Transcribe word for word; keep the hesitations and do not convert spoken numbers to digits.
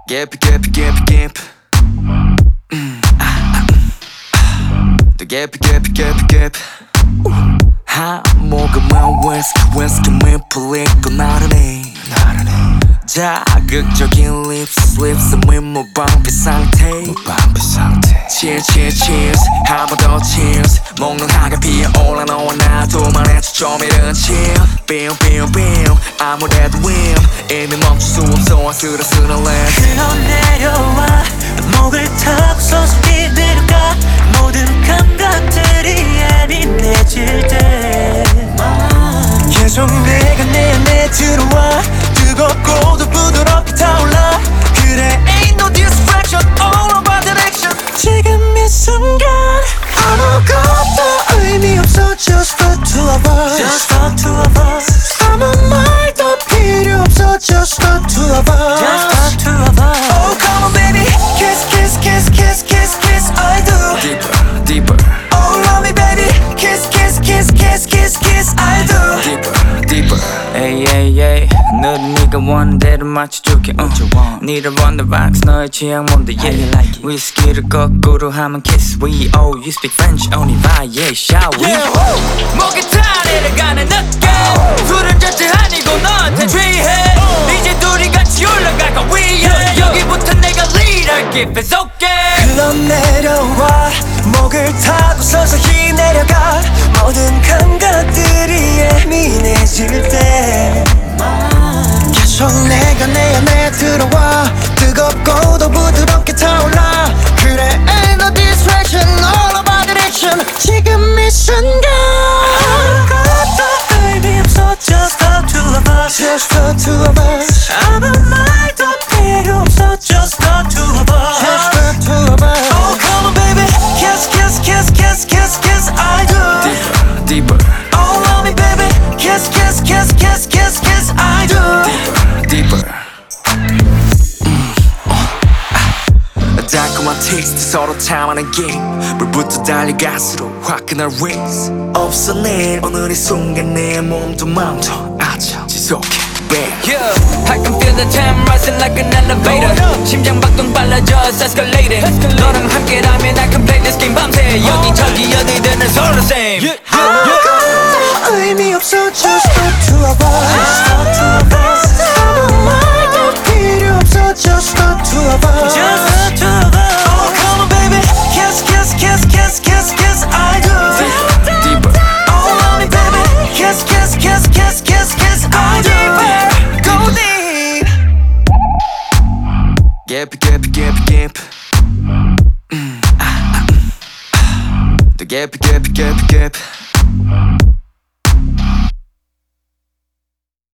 Gap, gap, gap, gap. Mm, ah, ah, ah. The gap, gap, gap, gap. 하, 모금은 whiskey, whiskey, 민플리고 나르네. 자극적인 lips, lips, 윗모 방패 상태. 방패 상태. Cheers, cheers, cheers. 한 번 더 cheers. 몽롱하게 피어올라 너와 나 둘만의 초점이른 chill. Bill, bill, bill. 아무래도 win. 이미 멈출 수 없어 아슬아슬한 land. 흘러내려와 목을 타고 서서히 내려가 모든 감각들이 예민해질 때 계속 내가 내 안에 들어와 뜨겁고도 부드럽게 타올라 그래 ain't no distraction all about direction 지금 이 순간 아무것도 의미 없어 just the two of us just the two of us 아무 말도 필요 없어 just the two of us just the two of us oh come on baby kiss kiss kiss kiss kiss kiss I do Deeper, deeper. oh love me baby kiss kiss kiss kiss kiss kiss I do Deeper, deeper. Ay, ay, ay. 너는 네가 원하는 대로 맞춰줄게 uh. 니를 on the rocks 너의 취향 뭔데 yeah. like 위스키를 거꾸로 하면 kiss we oh you speak French only by yeah shall we yeah. 목이 타 내려가는 느낌 술은 절대 아니고 너한테 취해 이제 둘이 같이 올라갈까 위에 여기부터 내가 lead 할게 it's okay 흘러내려와 목을 타고 서서히 내려가 모든 감각들이 예민해질 때 계속 내가 내 안에 들어와 뜨겁고도 부드럽게 타올라 그래 ain't no distraction all about direction 지금 이 순간 아무것도 의미 없어 just the two of us just the two of us 아무 말도 필요 없어 just the two of us just the two of us oh come on baby kiss kiss kiss kiss kiss kiss I do Deeper, deeper. oh love me baby kiss kiss kiss kiss kiss kiss I do Deeper, deeper. 달콤한 테이스트 서로 탐하는 게임 물부터 달려갈수록 화끈한 race 없어 내일 오늘 이 순간 내 몸도 마음도 아차 지속해 bang Yeah, I can feel the time rising like an elevator 심장 박동 빨라져 it's escalating 너랑 함께라면 I can play this game 밤새 여기저기 어디든 서로 same 아무것도 의미 없어 just the two of us just the two of us 아무 말도 필요 없어 just the two of us just the two of us oh come on baby kiss kiss kiss kiss kiss kiss I do Deeper, deeper. oh love me baby kiss kiss kiss kiss kiss kiss I do go deep Gap, gap, gap, gap. Mm, ah, ah, ah. The gap, gap, gap, gap.